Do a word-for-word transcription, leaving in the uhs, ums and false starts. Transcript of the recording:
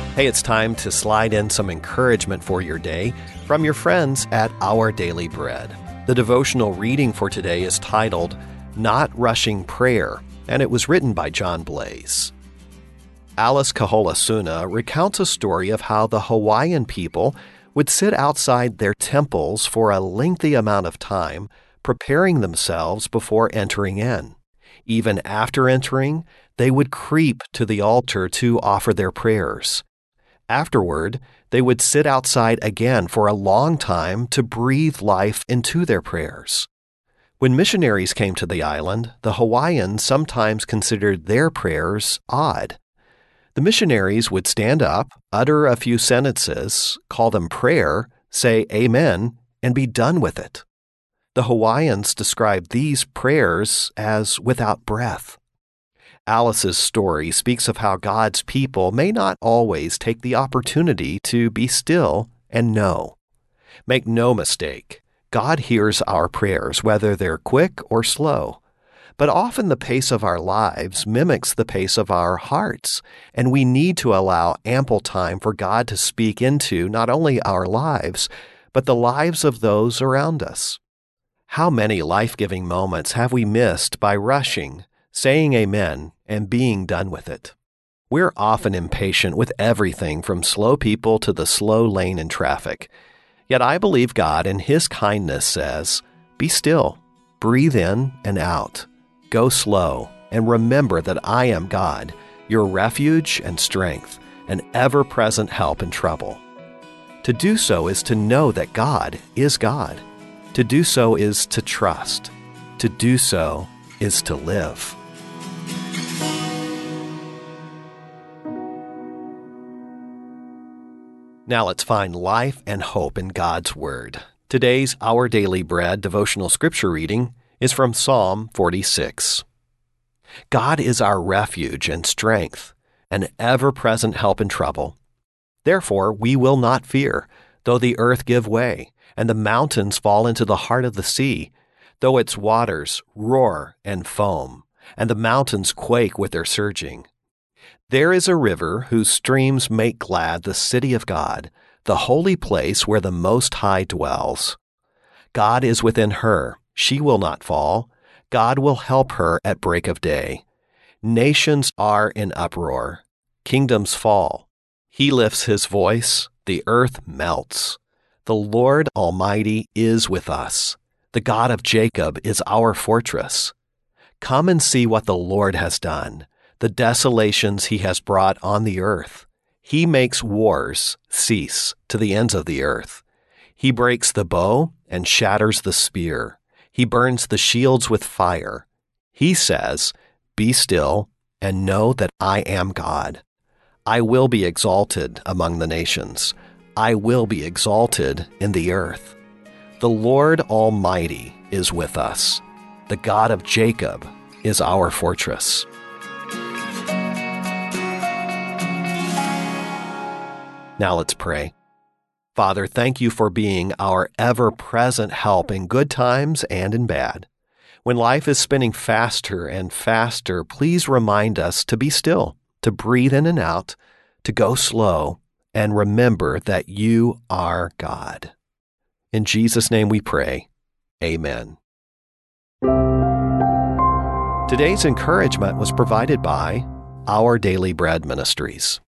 Hey, it's time to slide in some encouragement for your day from your friends at Our Daily Bread. The devotional reading for today is titled, Not Rushing Prayer, and it was written by John Blaze. Alice Kaholasuna recounts a story of how the Hawaiian people would sit outside their temples for a lengthy amount of time, preparing themselves before entering in. Even after entering, they would creep to the altar to offer their prayers. Afterward, they would sit outside again for a long time to breathe life into their prayers. When missionaries came to the island, the Hawaiians sometimes considered their prayers odd. The missionaries would stand up, utter a few sentences, call them prayer, say amen, and be done with it. The Hawaiians described these prayers as without breath. Alice's story speaks of how God's people may not always take the opportunity to be still and know. Make no mistake, God hears our prayers, whether they're quick or slow. But often the pace of our lives mimics the pace of our hearts, and we need to allow ample time for God to speak into not only our lives, but the lives of those around us. How many life-giving moments have we missed by rushing, saying amen, and being done with it? We're often impatient with everything from slow people to the slow lane in traffic. Yet I believe God in His kindness says, be still, breathe in and out, go slow, and remember that I am God, your refuge and strength, an ever-present help in trouble. To do so is to know that God is God. To do so is to trust. To do so is to live. Now let's find life and hope in God's Word. Today's Our Daily Bread devotional scripture reading is from Psalm forty-six. God is our refuge and strength, an ever-present help in trouble. Therefore we will not fear, though the earth give way, and the mountains fall into the heart of the sea, though its waters roar and foam, and the mountains quake with their surging. There is a river whose streams make glad the city of God, the holy place where the Most High dwells. God is within her, she will not fall. God will help her at break of day. Nations are in uproar, kingdoms fall. He lifts his voice, the earth melts. The Lord Almighty is with us. The God of Jacob is our fortress. Come and see what the Lord has done, the desolations He has brought on the earth. He makes wars cease to the ends of the earth. He breaks the bow and shatters the spear. He burns the shields with fire. He says, be still and know that I am God. I will be exalted among the nations. I will be exalted in the earth. The Lord Almighty is with us. The God of Jacob is our fortress. Now let's pray. Father, thank you for being our ever-present help in good times and in bad. When life is spinning faster and faster, please remind us to be still, to breathe in and out, to go slow, and remember that you are God. In Jesus' name we pray. Amen. Today's encouragement was provided by Our Daily Bread Ministries.